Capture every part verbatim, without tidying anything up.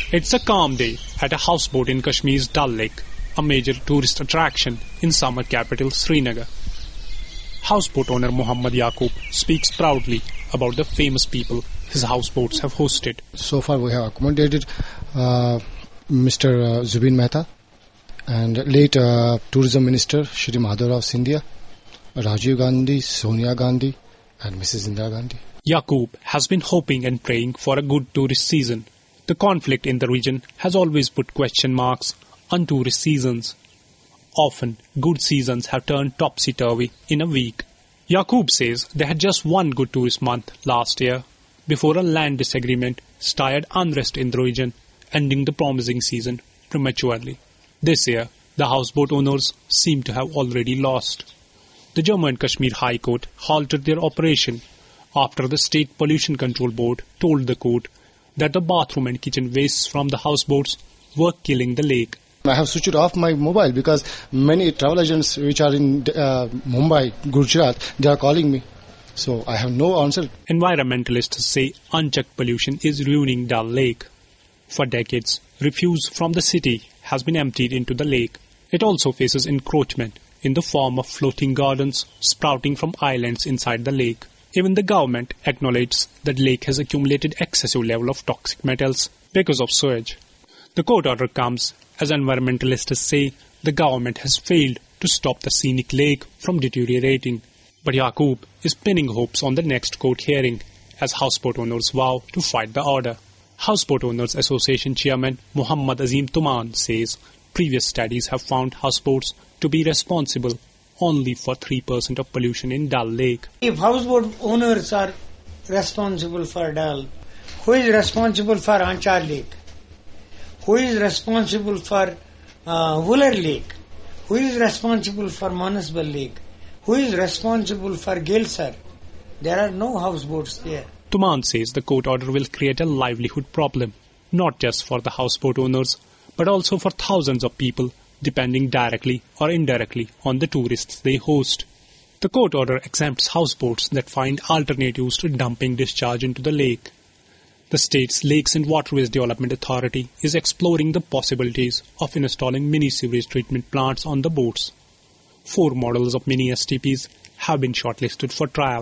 It's a calm day at a houseboat in Kashmir's Dal Lake, a major tourist attraction in summer capital Srinagar. Houseboat owner Muhammad Yaqub speaks proudly about the famous people his houseboats have hosted. So far we have accommodated uh, Mister Uh, Zubin Mehta and late uh, Tourism Minister Shri Madhavrao Scindia, Rajiv Gandhi, Sonia Gandhi and Missus Indira Gandhi. Yaqub has been hoping and praying for a good tourist season. The conflict in the region has always put question marks on tourist seasons. Often, good seasons have turned topsy-turvy in a week. Yaqub says they had just one good tourist month last year before a land disagreement stirred unrest in the region, ending the promising season prematurely. This year, the houseboat owners seem to have already lost. The Jammu and Kashmir High Court halted their operation after the State Pollution Control Board told the court that the bathroom and kitchen wastes from the houseboats were killing the lake. I have switched off my mobile because many travel agents which are in uh, Mumbai, Gujarat, they are calling me. So I have no answer. Environmentalists say unchecked pollution is ruining Dal Lake. For decades, refuse from the city has been emptied into the lake. It also faces encroachment in the form of floating gardens sprouting from islands inside the lake. Even the government acknowledges that the lake has accumulated excessive level of toxic metals because of sewage. The court order comes as environmentalists say the government has failed to stop the scenic lake from deteriorating. But Yaqub is pinning hopes on the next court hearing as houseboat owners vow to fight the order. Houseboat Owners Association Chairman Muhammad Azim Tuman says previous studies have found houseboats to be responsible only for three percent of pollution in Dal Lake. If houseboat owners are responsible for Dal, who is responsible for Anchar Lake? Who is responsible for uh, Wooler Lake? Who is responsible for Manasbal Lake? Who is responsible for Gelsar? There are no houseboats there. Tuman says the court order will create a livelihood problem, not just for the houseboat owners, but also for thousands of people depending directly or indirectly on the tourists they host. The court order exempts houseboats that find alternatives to dumping discharge into the lake. The state's Lakes and Waterways Development Authority is exploring the possibilities of installing mini sewage treatment plants on the boats. Four models of mini S T Ps have been shortlisted for trial.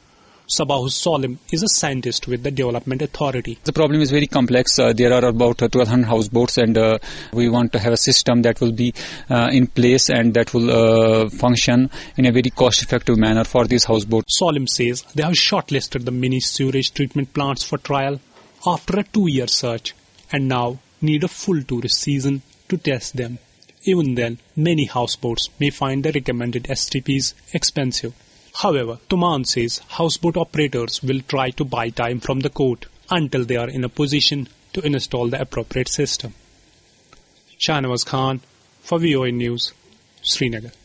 Sabahus Solim is a scientist with the Development Authority. The problem is very complex. Uh, there are about uh, twelve hundred houseboats and uh, we want to have a system that will be uh, in place and that will uh, function in a very cost-effective manner for these houseboats. Solim says they have shortlisted the mini sewage treatment plants for trial after a two-year search and now need a full tourist season to test them. Even then, many houseboats may find the recommended S T Ps expensive. However, Tuman says houseboat operators will try to buy time from the court until they are in a position to install the appropriate system. Shahnawaz Khan for V O A News, Srinagar.